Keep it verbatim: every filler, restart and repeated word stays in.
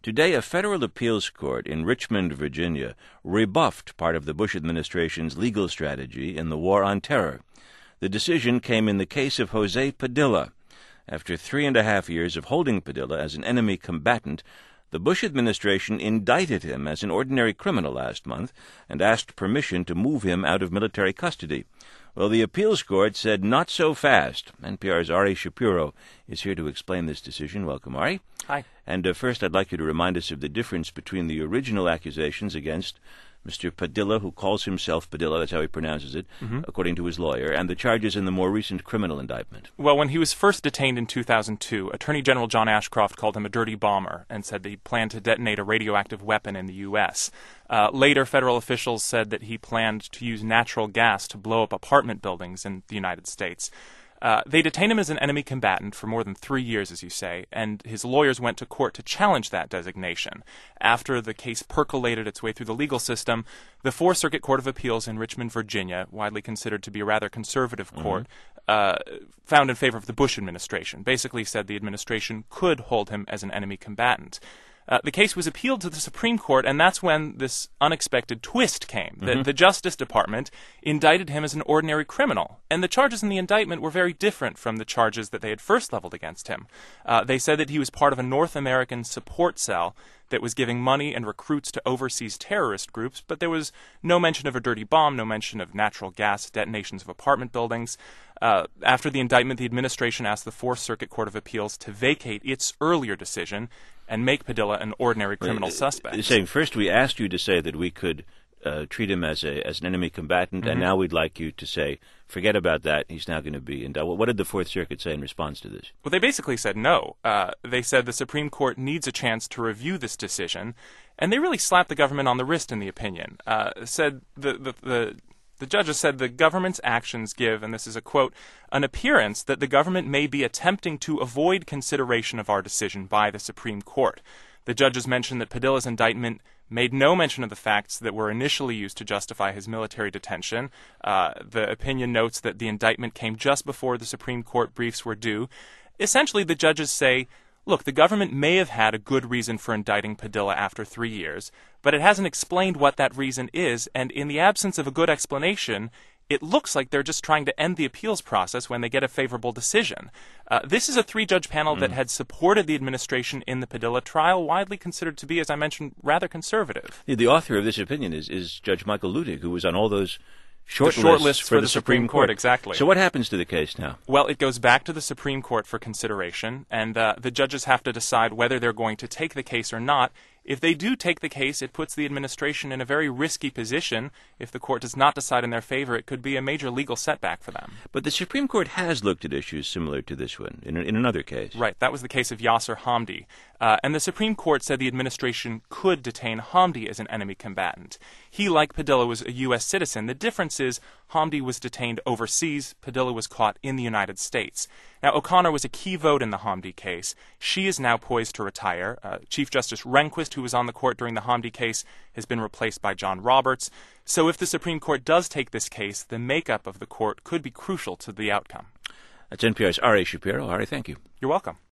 Today, a federal appeals court in Richmond, Virginia, rebuffed part of the Bush administration's legal strategy in the war on terror. The decision came in the case of Jose Padilla. After three and a half years of holding Padilla as an enemy combatant, the Bush administration indicted him as an ordinary criminal last month and asked permission to move him out of military custody. Well, the appeals court said not so fast. N P R's Ari Shapiro is here to explain this decision. Welcome, Ari. Hi. And uh, first, I'd like you to remind us of the difference between the original accusations against Mister Padilla, who calls himself Padilla, that's how he pronounces it, mm-hmm. according to his lawyer, and the charges in the more recent criminal indictment. Well, when he was first detained in two thousand two, Attorney General John Ashcroft called him a dirty bomber and said that he planned to detonate a radioactive weapon in the U S Uh, later, federal officials said that he planned to use natural gas to blow up apartment buildings in the United States. Uh, they detained him as an enemy combatant for more than three years, as you say, and his lawyers went to court to challenge that designation. After the case percolated its way through the legal system, the Fourth Circuit Court of Appeals in Richmond, Virginia, widely considered to be a rather conservative court, mm-hmm. uh, found in favor of the Bush administration, basically said the administration could hold him as an enemy combatant. Uh, the case was appealed to the Supreme Court, and that's when this unexpected twist came. The, mm-hmm. the Justice Department indicted him as an ordinary criminal, and the charges in the indictment were very different from the charges that they had first leveled against him. Uh, they said that he was part of a North American support cell that was giving money and recruits to overseas terrorist groups, but there was no mention of a dirty bomb, no mention of natural gas detonations of apartment buildings. Uh, after the indictment, the administration asked the Fourth Circuit Court of Appeals to vacate its earlier decision and make Padilla an ordinary criminal uh, suspect. Saying first we asked you to say that we could uh, treat him as a as an enemy combatant, mm-hmm. and now we'd like you to say, forget about that, he's now going to be indicted. What did the Fourth Circuit say in response to this? Well, they basically said no. Uh, they said the Supreme Court needs a chance to review this decision, and they really slapped the government on the wrist in the opinion. Uh, said the, the, the The judges said the government's actions give, and this is a quote, an appearance that the government may be attempting to avoid consideration of our decision by the Supreme Court. The judges mentioned that Padilla's indictment made no mention of the facts that were initially used to justify his military detention. Uh, the opinion notes that the indictment came just before the Supreme Court briefs were due. Essentially, the judges say, look, the government may have had a good reason for indicting Padilla after three years, but it hasn't explained what that reason is, and in the absence of a good explanation, it looks like they're just trying to end the appeals process when they get a favorable decision. Uh, this is a three-judge panel mm. that had supported the administration in the Padilla trial, widely considered to be, as I mentioned, rather conservative. Yeah, the author of this opinion is, is Judge Michael Luttig, who was on all those Short, the short list list for, for the Supreme, Supreme Court. Court, exactly. So what happens to the case now? Well, it goes back to the Supreme Court for consideration, and uh, the judges have to decide whether they're going to take the case or not. If they do take the case, it puts the administration in a very risky position. If the court does not decide in their favor, it could be a major legal setback for them. But the Supreme Court has looked at issues similar to this one in, in another case. Right. That was the case of Yasser Hamdi. Uh, and the Supreme Court said the administration could detain Hamdi as an enemy combatant. He, like Padilla, was a U S citizen. The difference is Hamdi was detained overseas. Padilla was caught in the United States. Now, O'Connor was a key vote in the Hamdi case. She is now poised to retire. Uh, Chief Justice Rehnquist, who was on the court during the Hamdi case, has been replaced by John Roberts. So if the Supreme Court does take this case, the makeup of the court could be crucial to the outcome. That's N P R's Ari Shapiro. Ari, thank you. You're welcome.